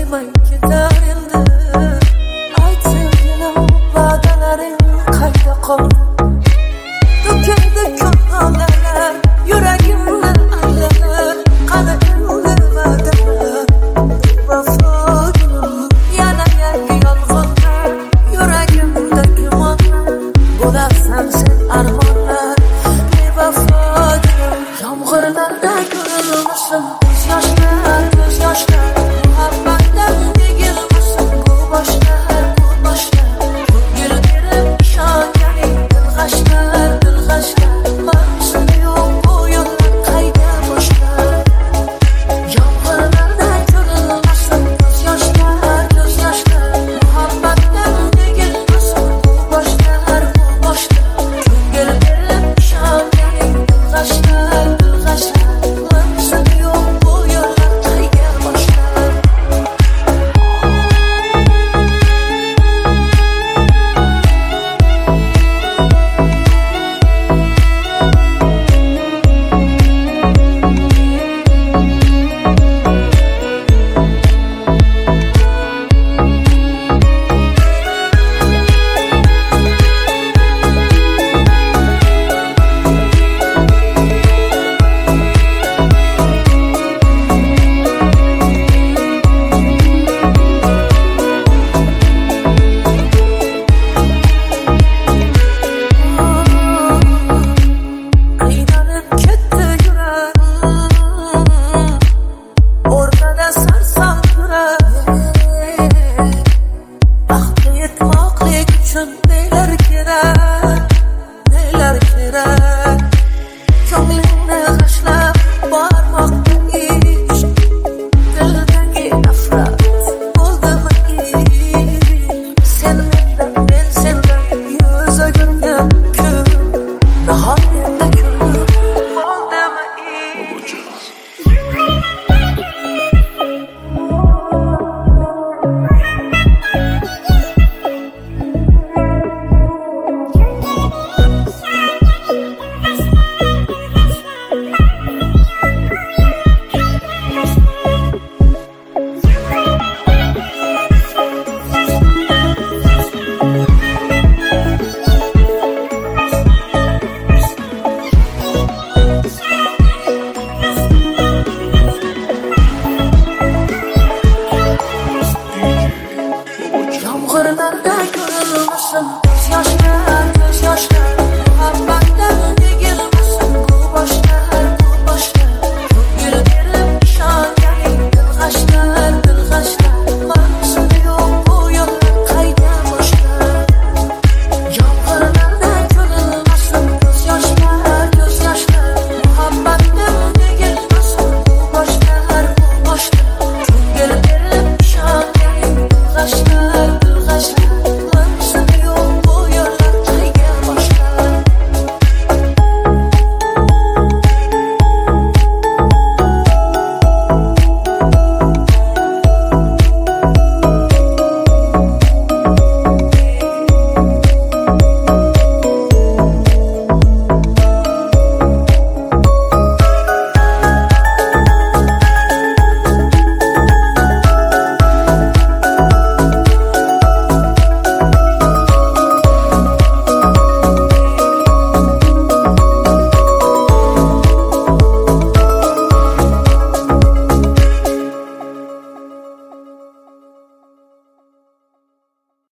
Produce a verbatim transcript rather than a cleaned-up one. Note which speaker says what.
Speaker 1: koymay ketar endi. Ayt sevgilim, va'dalaring qayda qoldi? To'kildi ko'ngillar, yuragimni aylanib, qani endi va'dalar? Vafodin yana yangi yolg'onlar, yuragimda gumonlar, bo'larsan sen armonlar. Bevafodin yomg'irlarda ko'rinmasin ko'z yoshlar, ko'z yoshlar. Muhabbatdan tegilmasin bu boshlar, bu boshlar. Ko'ngil berib ishonganing dilg'ashlar, dilg'ashlar. Maqsad yo'q bu yo'llar qayda boshlar? Yomg'irlarda ko'rinmasin ko'z yoshlar, ko'z yoshlar. Muhabbatdan tegilmasin bu boshlar, bu boshlar. Ko'ngil berib ishonganing dilg'ashlar, dilg'ashlar. Maqsad yo'q bu yo'llar qayda boshlar? Aylanib ketdi yurak, o'rtada sarsam yurak. Baxtga yetmoqlik uchun nelar kerak, nelar kerak? Ko'nglingni g'ashlab bormoqda ish, dildagi nafrat bo'ldimi ish? Sen mendan, men sendan yuz o'girgan kun, nihoyatda kun bo'ldimi ish? Yomg'irlarda ko'rinmasin